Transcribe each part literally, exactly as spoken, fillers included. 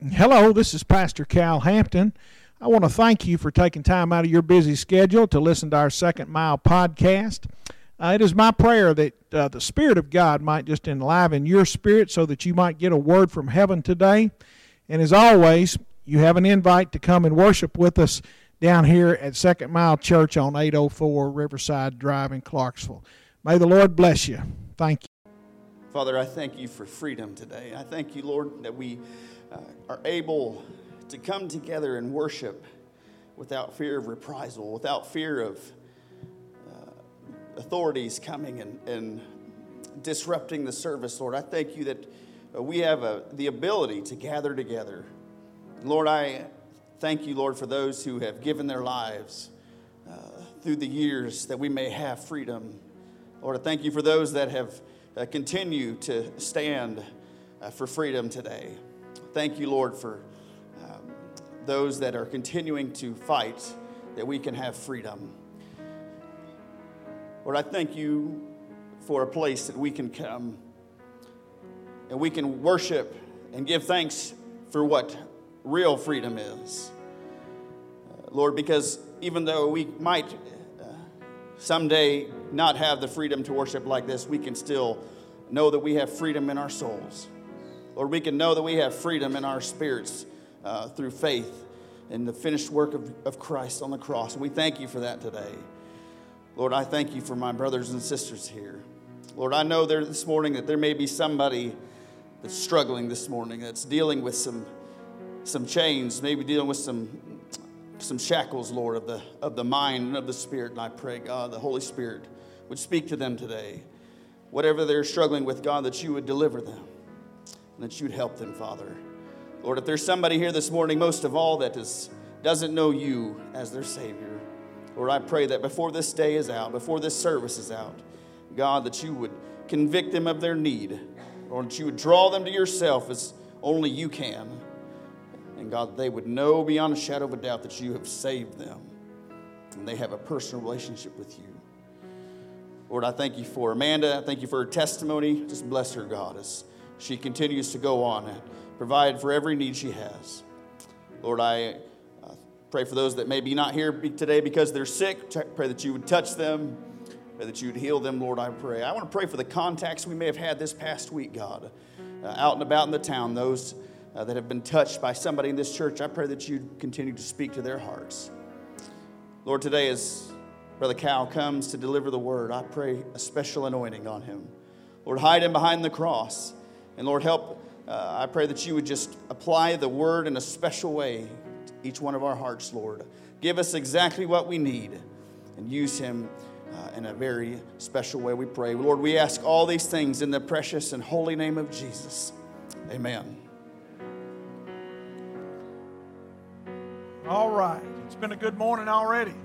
Hello, this is Pastor Cal Hampton. I want to thank you for taking time out of your busy schedule to listen to our Second Mile podcast. Uh, it is my prayer that uh, the Spirit of God might just enliven your spirit so that you might get a word from heaven today. And as always, you have an invite to come and worship with us down here at Second Mile Church on eight oh four Riverside Drive in Clarksville. May the Lord bless you. Thank you. Father, I thank you for freedom today. I thank you, Lord, that we uh, are able to come together and worship without fear of reprisal, without fear of uh, authorities coming and, and disrupting the service, Lord. I thank you that uh, we have a, the ability to gather together. Lord, I thank you, Lord, for those who have given their lives uh, through the years that we may have freedom. Lord, I thank you for those that have uh, continued to stand uh, for freedom today. Thank you, Lord, for um, those that are continuing to fight that we can have freedom. Lord, I thank you for a place that we can come and we can worship and give thanks for what real freedom is. Uh, Lord, because even though we might uh, someday not have the freedom to worship like this, we can still know that we have freedom in our souls. Lord, we can know that we have freedom in our spirits uh, through faith in the finished work of, of Christ on the cross. We thank you for that today. Lord, I thank you for my brothers and sisters here. Lord, I know there this morning that there may be somebody that's struggling this morning, that's dealing with some some chains, maybe dealing with some some shackles, Lord, of the of the mind and of the spirit. And I pray, God, the Holy Spirit would speak to them today. Whatever they're struggling with, God, that you would deliver them and that you'd help them, Father. Lord, if there's somebody here this morning, most of all, that is, doesn't know you as their Savior, Lord, I pray that before this day is out, before this service is out, God, that you would convict them of their need, Lord, that you would draw them to yourself as only you can. And God, they would know beyond a shadow of a doubt that you have saved them and they have a personal relationship with you. Lord, I thank you for Amanda. I thank you for her testimony. Just bless her, God, as she continues to go on and provide for every need she has. Lord, I uh, pray for those that may be not here today because they're sick. Pray that you would touch them. Pray that you would heal them, Lord, I pray. I want to pray for the contacts we may have had this past week, God, uh, out and about in the town, those uh, that have been touched by somebody in this church. I pray that you continue to speak to their hearts. Lord, today as Brother Cal comes to deliver the word, I pray a special anointing on him. Lord, hide him behind the cross. And Lord, help, uh, I pray that you would just apply the word in a special way to each one of our hearts, Lord. Give us exactly what we need and use him uh, in a very special way, we pray. Lord, we ask all these things in the precious and holy name of Jesus. Amen. All right. It's been a good morning already.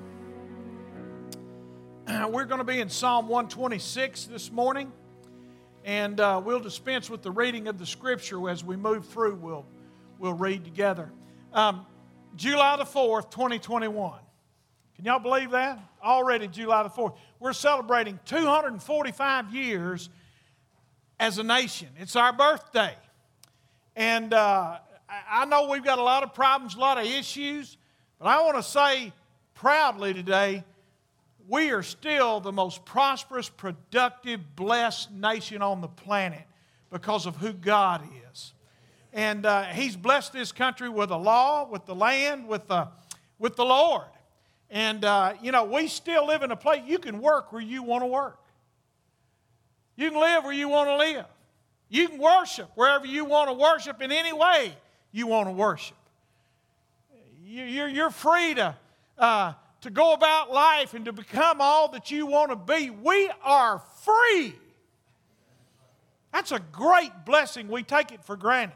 We're going to be in Psalm one twenty-six this morning. And uh, we'll dispense with the reading of the Scripture as we move through. We'll, we'll read together. Um, July the fourth, twenty twenty-one. Can y'all believe that? Already July the fourth. We're celebrating two hundred forty-five years as a nation. It's our birthday. And uh, I know we've got a lot of problems, a lot of issues. But I want to say proudly today, we are still the most prosperous, productive, blessed nation on the planet because of who God is. And uh, He's blessed this country with a law, with the land, with the, with the Lord. And, uh, you know, we still live in a place, you can work where you want to work. You can live where you want to live. You can worship wherever you want to worship in any way you want to worship. You're, you're free to... Uh, to go about life and to become all that you want to be. We are free. That's a great blessing. We take it for granted.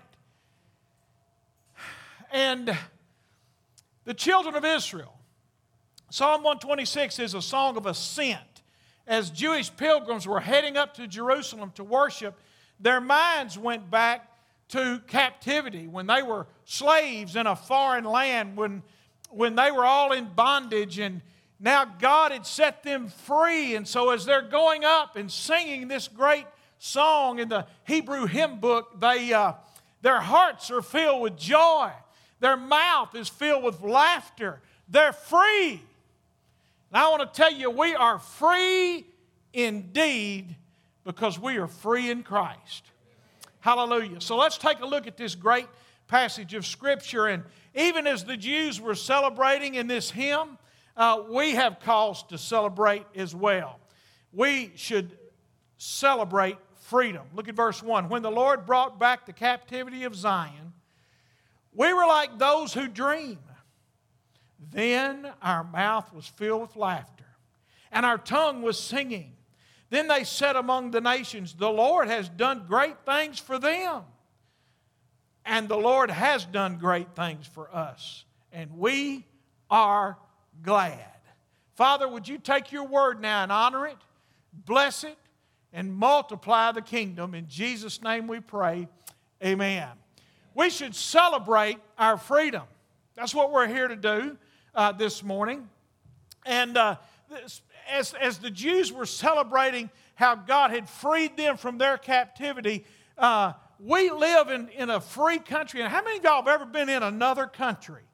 And the children of Israel, Psalm one twenty-six is a song of ascent. As Jewish pilgrims were heading up to Jerusalem to worship, their minds went back to captivity when they were slaves in a foreign land, when when they were all in bondage, and now God had set them free. And so as they're going up and singing this great song in the Hebrew hymn book, they, uh, Their hearts are filled with joy. Their mouth is filled with laughter. They're free. And I want to tell you, we are free indeed because we are free in Christ. Hallelujah. So let's take a look at this great passage of Scripture. And even as the Jews were celebrating in this hymn, uh, we have cause to celebrate as well. We should celebrate freedom. Look at verse one. When the Lord brought back the captivity of Zion, we were like those who dream. Then our mouth was filled with laughter, and our tongue was singing. Then they said among the nations, the Lord has done great things for them. And the Lord has done great things for us, and we are glad. Father, would you take your word now and honor it, bless it, and multiply the kingdom. In Jesus' name we pray, amen. We should celebrate our freedom. That's what we're here to do uh, this morning. And uh, this, as, as the Jews were celebrating how God had freed them from their captivity, uh, we live in, in a free country. And how many of y'all have ever been in another country?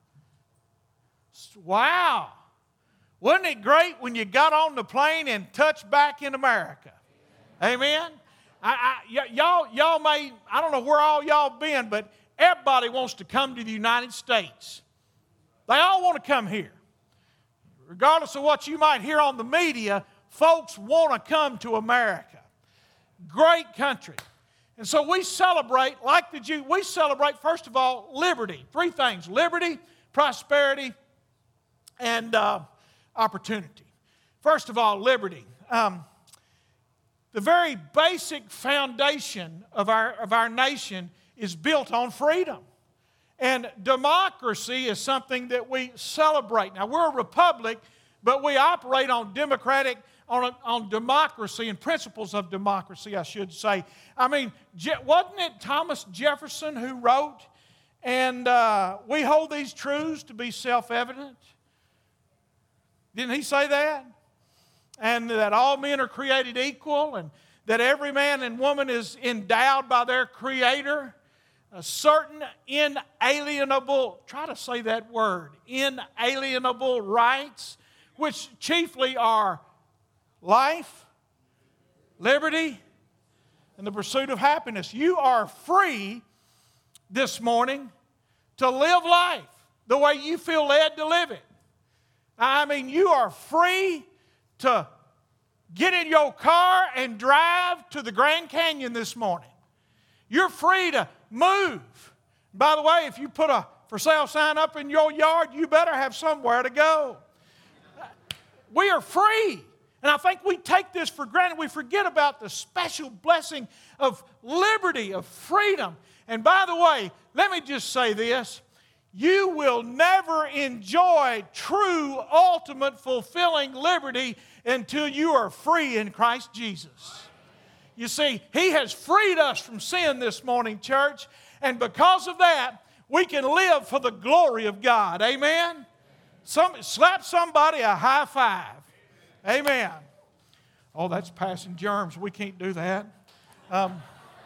Wow. Wasn't it great when you got on the plane and touched back in America? Amen? I, I, y- y'all, y'all may, I don't know where all y'all been, but everybody wants to come to the United States. They all want to come here. Regardless of what you might hear on the media, folks want to come to America. Great country. And so we celebrate, like the Jews, we celebrate, first of all, liberty. Three things: liberty, prosperity, and uh, opportunity. First of all, liberty. Um, the very basic foundation of our, of our nation is built on freedom. And democracy is something that we celebrate. Now, we're a republic, but we operate on democratic, on, on democracy and principles of democracy, I should say. I mean, wasn't it Thomas Jefferson who wrote, and uh, we hold these truths to be self-evident? Didn't he say that? And that all men are created equal, and that every man and woman is endowed by their Creator a certain inalienable, try to say that word, inalienable rights, which chiefly are life, liberty, and the pursuit of happiness. You are free this morning to live life the way you feel led to live it. I mean, you are free to get in your car and drive to the Grand Canyon this morning. You're free to move. By the way, if you put a for sale sign up in your yard, you better have somewhere to go. We are free. And I think we take this for granted. We forget about the special blessing of liberty, of freedom. And by the way, let me just say this. You will never enjoy true, ultimate, fulfilling liberty until you are free in Christ Jesus. You see, He has freed us from sin this morning, church. And because of that, we can live for the glory of God. Amen? Some, slap somebody a high five. Amen. Oh, that's passing germs. We can't do that. Um,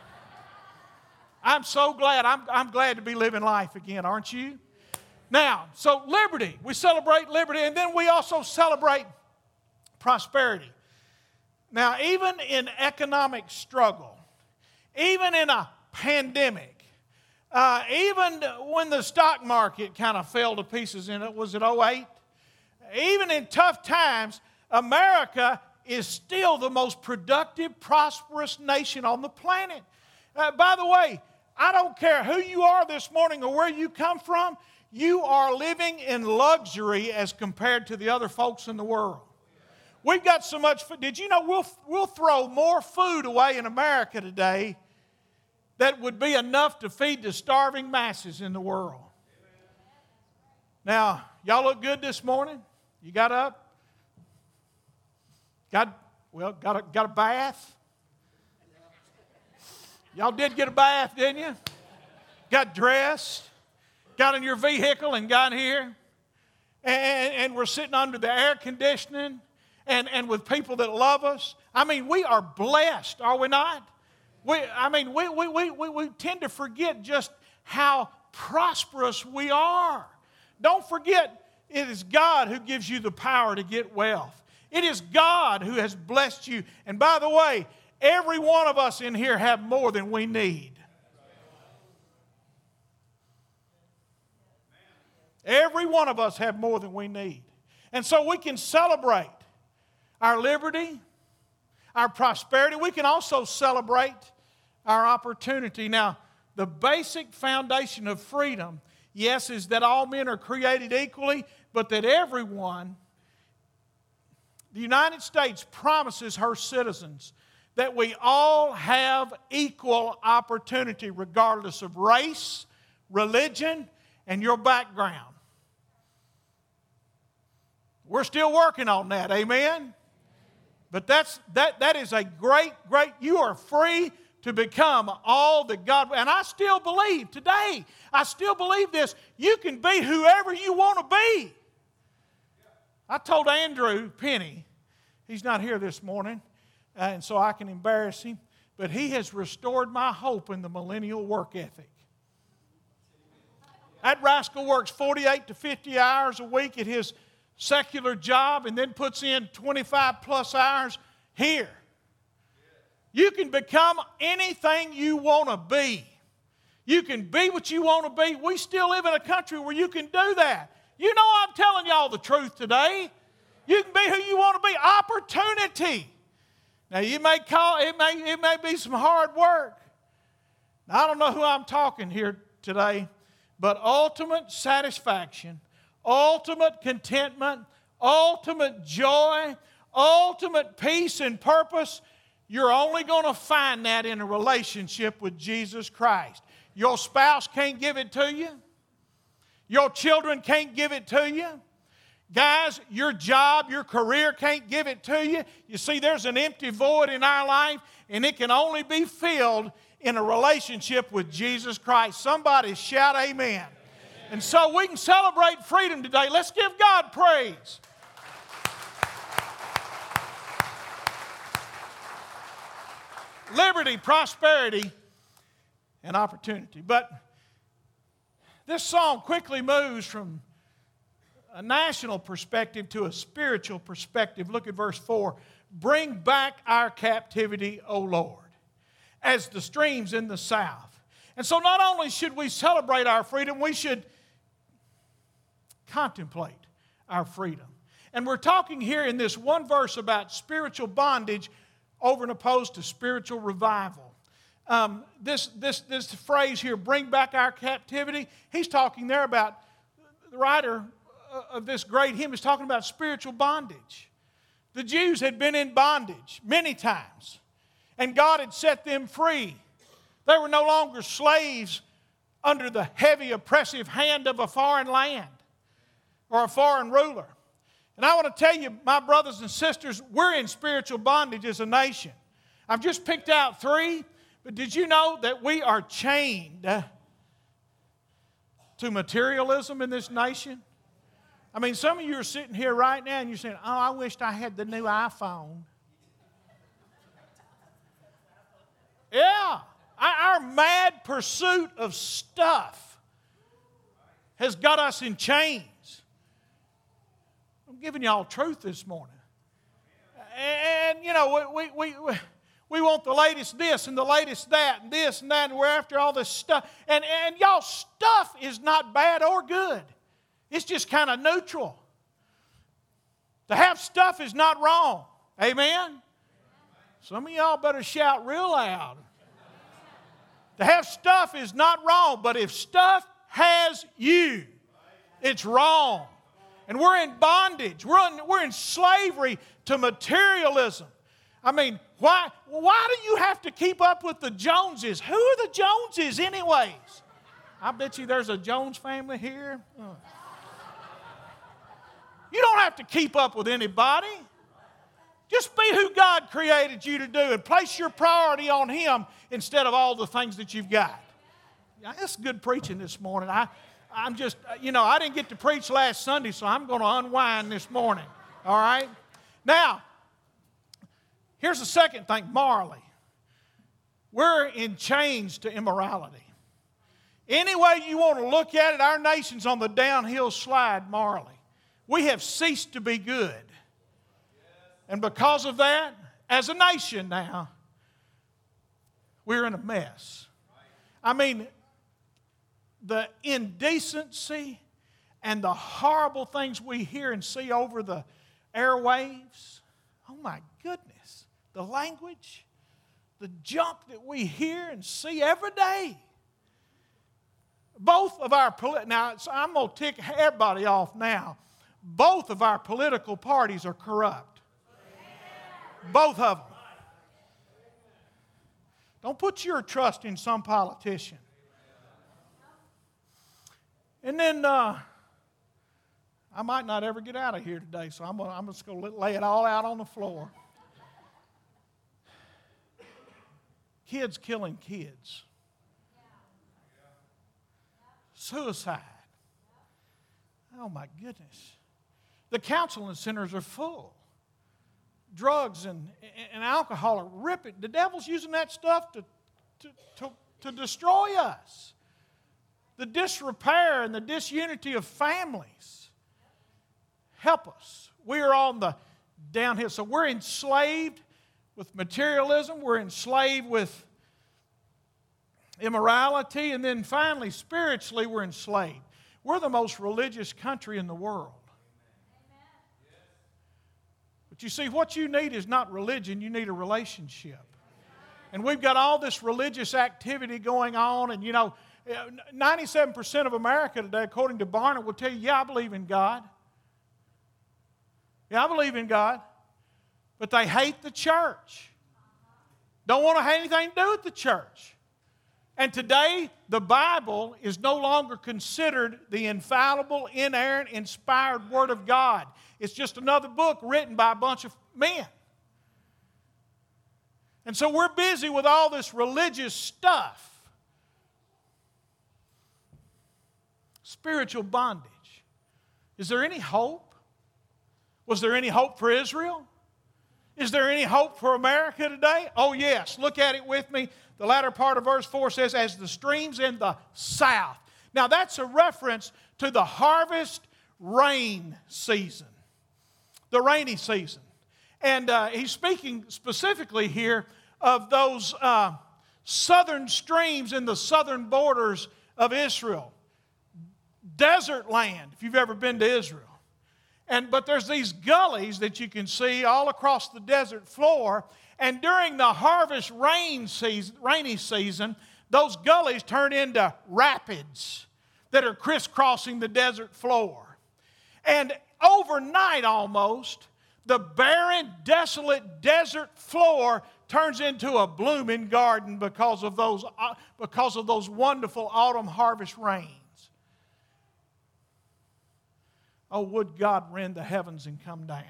I'm so glad. I'm, I'm glad to be living life again, aren't you? Now, so liberty. We celebrate liberty, and then we also celebrate prosperity. Now, even in economic struggle, even in a pandemic, uh, even when the stock market kind of fell to pieces in it, was it oh eight? Even in tough times, America is still the most productive, prosperous nation on the planet. Uh, by the way, I don't care who you are this morning or where you come from, you are living in luxury as compared to the other folks in the world. We've got so much food. Did you know we'll, we'll throw more food away in America today that would be enough to feed the starving masses in the world? Now, y'all look good this morning. You got up? Got, well, got a, got a bath? Y'all did get a bath, didn't you? Got dressed, got in your vehicle and got here. And, and we're sitting under the air conditioning. And, and with people that love us. I mean, we are blessed, are we not? We, I mean, we, we, we, we, we tend to forget just how prosperous we are. Don't forget, it is God who gives you the power to get wealth. It is God who has blessed you. And by the way, every one of us in here have more than we need. Every one of us have more than we need. And so we can celebrate our liberty, our prosperity. We can also celebrate our opportunity. Now, the basic foundation of freedom, yes, is that all men are created equally, but that everyone, the United States promises her citizens that we all have equal opportunity regardless of race, religion, and your background. We're still working on that, amen? But that's, that, that is a great, great, you are free to become all that God, and I still believe today, I still believe this, you can be whoever you want to be. I told Andrew Penny, he's not here this morning, and so I can embarrass him, but he has restored my hope in the millennial work ethic. That rascal works forty-eight to fifty hours a week at his secular job and then puts in twenty-five plus hours here. You can become anything you want to be. You can be what you want to be. We still live in a country where you can do that. You know I'm telling y'all the truth today. You can be who you want to be. Opportunity. Now you may call it may it may be some hard work. Now, I don't know who I'm talking here today, but ultimate satisfaction, ultimate contentment, ultimate joy, ultimate peace and purpose, you're only going to find that in a relationship with Jesus Christ. Your spouse can't give it to you. Your children can't give it to you. Guys, your job, your career can't give it to you. You see, there's an empty void in our life, and it can only be filled in a relationship with Jesus Christ. Somebody shout amen. Amen. And so we can celebrate freedom today. Let's give God praise. Liberty, prosperity, and opportunity. But this song quickly moves from a national perspective to a spiritual perspective. Look at verse four. Bring back our captivity, O Lord, as the streams in the south. And so not only should we celebrate our freedom, we should contemplate our freedom. And we're talking here in this one verse about spiritual bondage over and opposed to spiritual revival. Um, this, this, this phrase here, bring back our captivity, he's talking there about, the writer of this great hymn is talking about spiritual bondage. The Jews had been in bondage many times, and God had set them free. They were no longer slaves under the heavy, oppressive hand of a foreign land or a foreign ruler. And I want to tell you, my brothers and sisters, we're in spiritual bondage as a nation. I've just picked out three, but did you know that we are chained to materialism in this nation? I mean, some of you are sitting here right now and you're saying, oh, I wished I had the new iPhone. Yeah, our mad pursuit of stuff has got us in chains. I'm giving y'all truth this morning. And, you know, we, we, we, we want the latest this and the latest that and this and that, and we're after all this stuff. And, and y'all, stuff is not bad or good. It's just kind of neutral. To have stuff is not wrong. Amen? Some of y'all better shout real loud. To have stuff is not wrong, but if stuff has you, it's wrong. And we're in bondage. We're in, we're in slavery to materialism. I mean, why, why do you have to keep up with the Joneses? Who are the Joneses anyways? I bet you there's a Jones family here. Oh. You don't have to keep up with anybody. Just be who God created you to do and place your priority on Him instead of all the things that you've got. Yeah, that's good preaching this morning. I, I'm just, you know, I didn't get to preach last Sunday, so I'm going to unwind this morning. All right? Now, here's the second thing, morally. We're in chains to immorality. Any way you want to look at it, our nation's on the downhill slide morally. We have ceased to be good. And because of that, as a nation now, we're in a mess. I mean, the indecency and the horrible things we hear and see over the airwaves. Oh my goodness. The language, the junk that we hear and see every day. Both of our, now I'm going to tick everybody off now. Both of our political parties are corrupt. Both of them. Don't put your trust in some politician. And then uh, I might not ever get out of here today, so I'm, gonna, I'm just going to lay it all out on the floor. Kids killing kids. Suicide. Oh my goodness. The counseling centers are full. Drugs and, and alcohol are ripping. The devil's using that stuff to, to, to, to destroy us. The disrepair and the disunity of families. Help us. We are on the downhill. So we're enslaved with materialism. We're enslaved with immorality. And then finally, spiritually, we're enslaved. We're the most religious country in the world. But you see, what you need is not religion, you need a relationship. And we've got all this religious activity going on, and you know, ninety-seven percent of America today, according to Barna, will tell you, yeah, I believe in God. Yeah, I believe in God. But they hate the church. Don't want to have anything to do with the church. And today, the Bible is no longer considered the infallible, inerrant, inspired Word of God. It's just another book written by a bunch of men. And so we're busy with all this religious stuff. Spiritual bondage. Is there any hope? Was there any hope for Israel? Is there any hope for America today? Oh yes, look at it with me. The latter part of verse four says, as the streams in the south. Now that's a reference to the harvest rain season. The rainy season. And uh, he's speaking specifically here of those uh, southern streams in the southern borders of Israel. Desert land, if you've ever been to Israel. And, but there's these gullies that you can see all across the desert floor. And during the harvest rain season, rainy season, those gullies turn into rapids that are crisscrossing the desert floor. And overnight almost, the barren, desolate desert floor turns into a blooming garden because of those, uh, because of those wonderful autumn harvest rains. Oh, would God rend the heavens and come down?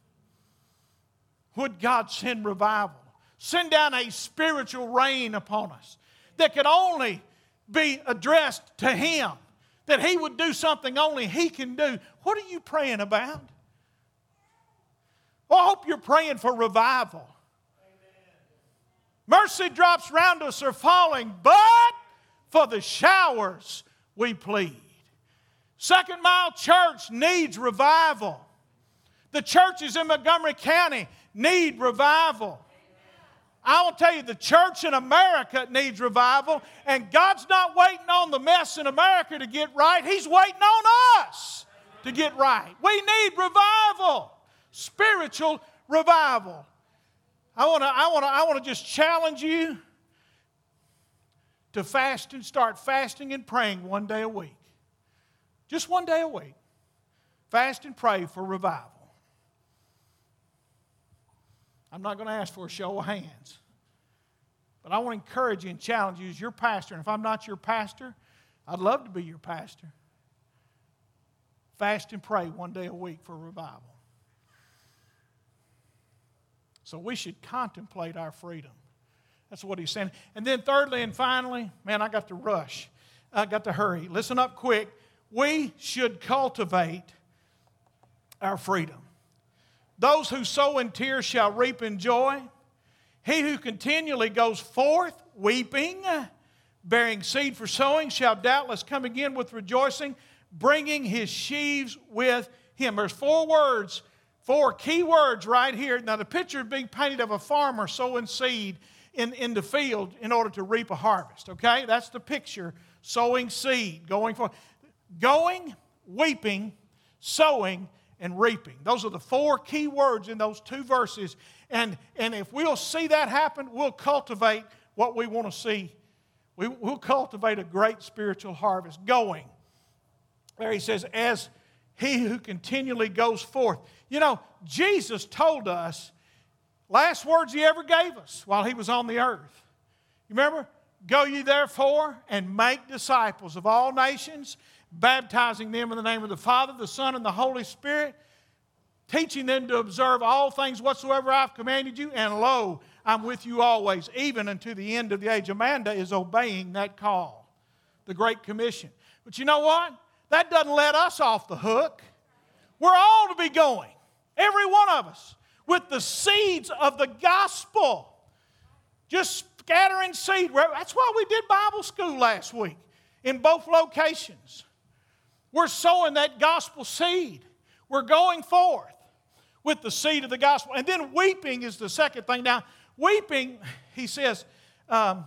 Would God send revival? Send down a spiritual rain upon us that could only be addressed to Him. That He would do something only He can do. What are you praying about? Well, I hope you're praying for revival. Amen. Mercy drops round us are falling, but for the showers we plead. Second Mile Church needs revival. The churches in Montgomery County need revival. I will tell you, the church in America needs revival, and God's not waiting on the mess in America to get right. He's waiting on us to get right. We need revival, spiritual revival. I want to I want to I want to just challenge you to fast and start fasting and praying one day a week. Just one day a week. Fast and pray for revival. I'm not going to ask for a show of hands. But I want to encourage you and challenge you as your pastor. And if I'm not your pastor, I'd love to be your pastor. Fast and pray one day a week for revival. So we should contemplate our freedom. That's what he's saying. And then thirdly and finally, man, I got to rush. I got to hurry. Listen up quick. We should cultivate our freedom. Those who sow in tears shall reap in joy. He who continually goes forth weeping, bearing seed for sowing, shall doubtless come again with rejoicing, bringing his sheaves with him. There's four words, four key words right here. Now the picture is being painted of a farmer sowing seed in, in the field in order to reap a harvest. Okay? That's the picture. Sowing seed, going forth. Going, weeping, sowing, and reaping. Those are the four key words in those two verses. And, and if we'll see that happen, we'll cultivate what we want to see. We, we'll cultivate a great spiritual harvest. Going. There he says, as he who continually goes forth. You know, Jesus told us, last words he ever gave us while he was on the earth. You remember? Go ye therefore and make disciples of all nations, baptizing them in the name of the Father, the Son, and the Holy Spirit, teaching them to observe all things whatsoever I've commanded you, and lo, I'm with you always, even unto the end of the age. Amanda is obeying that call, the Great Commission. But you know what? That doesn't let us off the hook. We're all to be going, every one of us, with the seeds of the gospel. Just scattering seed. That's why we did Bible school last week in both locations. We're sowing that gospel seed. We're going forth with the seed of the gospel. And then weeping is the second thing. Now, weeping, he says, um,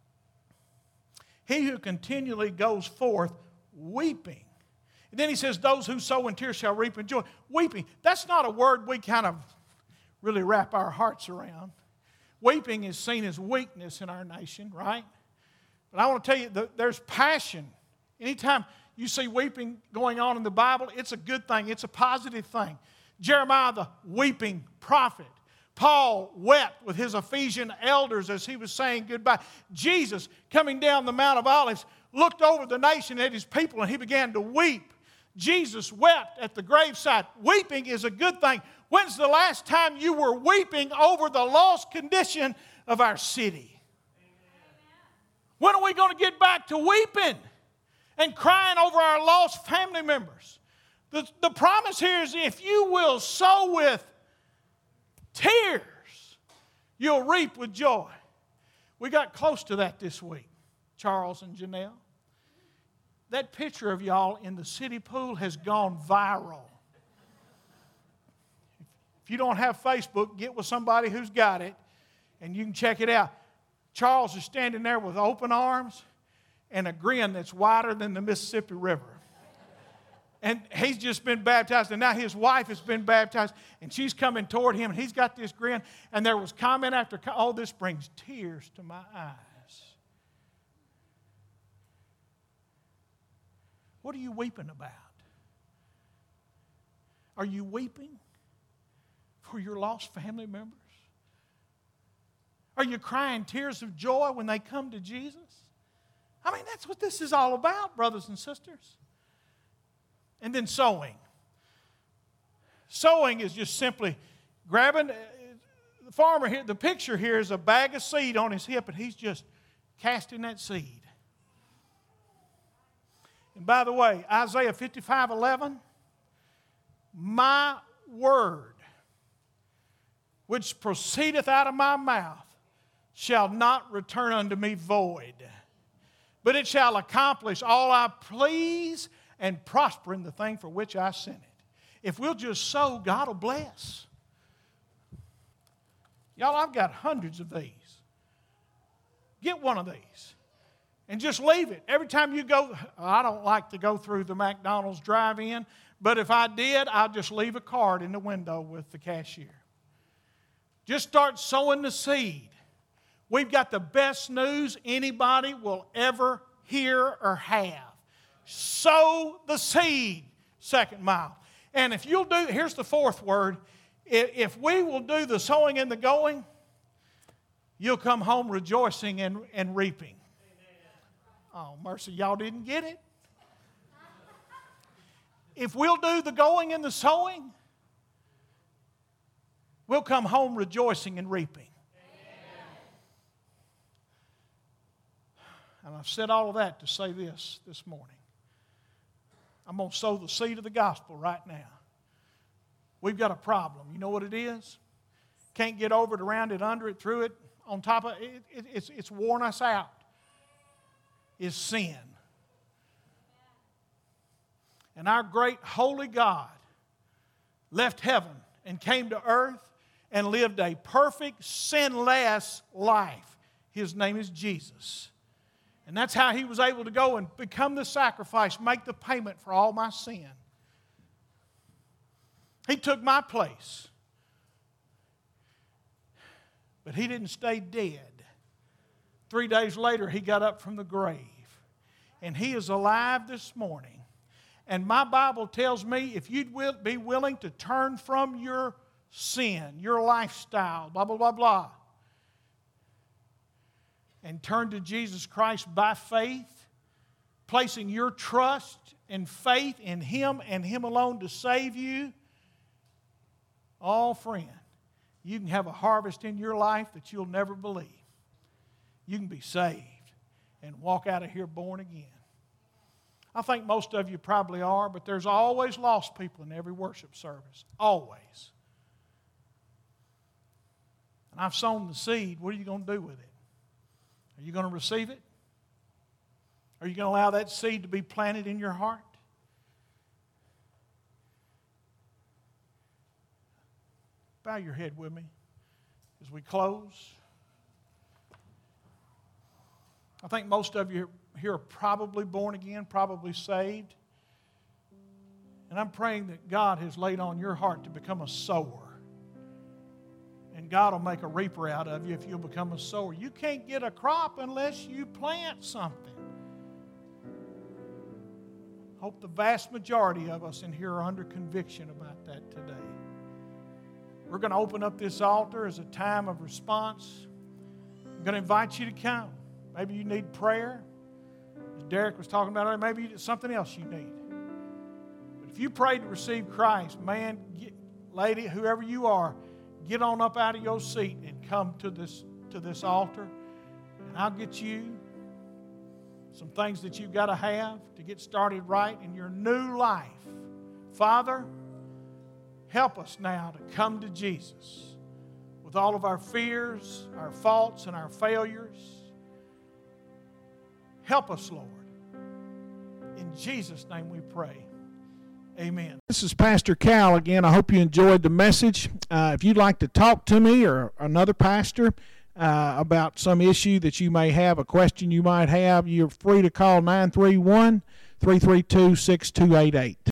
he who continually goes forth weeping. And then he says, those who sow in tears shall reap in joy. Weeping, that's not a word we kind of really wrap our hearts around. Weeping is seen as weakness in our nation, right? But I want to tell you, that there's passion. Anytime you see weeping going on in the Bible, it's a good thing. It's a positive thing. Jeremiah, the weeping prophet. Paul wept with his Ephesian elders as he was saying goodbye. Jesus, coming down the Mount of Olives, looked over the nation at his people and he began to weep. Jesus wept at the graveside. Weeping is a good thing. When's the last time you were weeping over the lost condition of our city? When are we going to get back to weeping and crying over our lost family members? The, the promise here is if you will sow with tears, you'll reap with joy. We got close to that this week, Charles and Janelle. That picture of y'all in the city pool has gone viral. If you don't have Facebook, get with somebody who's got it, and you can check it out. Charles is standing there with open arms and a grin that's wider than the Mississippi River. And he's just been baptized, and now his wife has been baptized, and she's coming toward him, and he's got this grin, and there was comment after comment. Oh, this brings tears to my eyes. What are you weeping about? Are you weeping for your lost family members? Are you crying tears of joy when they come to Jesus? I mean, that's what this is all about, brothers and sisters. And then sowing. Sowing is just simply grabbing, the farmer here, the picture here is a bag of seed on his hip, and he's just casting that seed. And by the way, Isaiah fifty-five eleven, my word, which proceedeth out of my mouth, shall not return unto me void, but it shall accomplish all I please and prosper in the thing for which I sent it. If we'll just sow, God will bless. Y'all, I've got hundreds of these. Get one of these. And just leave it. Every time you go, I don't like to go through the McDonald's drive-in, but if I did, I'd just leave a card in the window with the cashier. Just start sowing the seed. We've got the best news anybody will ever hear or have. Sow the seed, Second Mile. And if you'll do, here's the fourth word, if we will do the sowing and the going, you'll come home rejoicing and, and reaping. Oh, mercy, y'all didn't get it? If we'll do the going and the sowing, we'll come home rejoicing and reaping. And I've said all of that to say this this morning. I'm going to sow the seed of the gospel right now. We've got a problem. You know what it is? Can't get over it, around it, under it, through it. on top of it, it it's, it's worn us out, is sin. And our great holy God left heaven and came to earth and lived a perfect, sinless life. His name is Jesus. And that's how He was able to go and become the sacrifice, make the payment for all my sin. He took my place. But He didn't stay dead. Three days later, He got up from the grave. And He is alive this morning. And my Bible tells me if you'd be willing to turn from your sin, your lifestyle, blah, blah, blah, blah, and turn to Jesus Christ by faith, placing your trust and faith in Him and Him alone to save you, oh, friend, you can have a harvest in your life that you'll never believe. You can be saved and walk out of here born again. I think most of you probably are, but there's always lost people in every worship service. Always. And I've sown the seed. What are you going to do with it? Are you going to receive it? Are you going to allow that seed to be planted in your heart? Bow your head with me as we close. I think most of you here are probably born again, probably saved. And I'm praying that God has laid on your heart to become a sower. And God will make a reaper out of you if you'll become a sower. You can't get a crop unless you plant something. I hope the vast majority of us in here are under conviction about that today. We're going to open up this altar as a time of response. I'm going to invite you to come. Maybe you need prayer. As Derek was talking about earlier, maybe it's something else you need. But if you prayed to receive Christ, man, get, lady, whoever you are, get on up out of your seat and come to this, to this altar. And I'll get you some things that you've got to have to get started right in your new life. Father, help us now to come to Jesus with all of our fears, our faults, and our failures. Help us, Lord. In Jesus' name we pray. Amen. This is Pastor Cal again. I hope you enjoyed the message. Uh, if you'd like to talk to me or another pastor uh, about some issue that you may have, a question you might have, you're free to call nine three one, three three two, six two eight eight.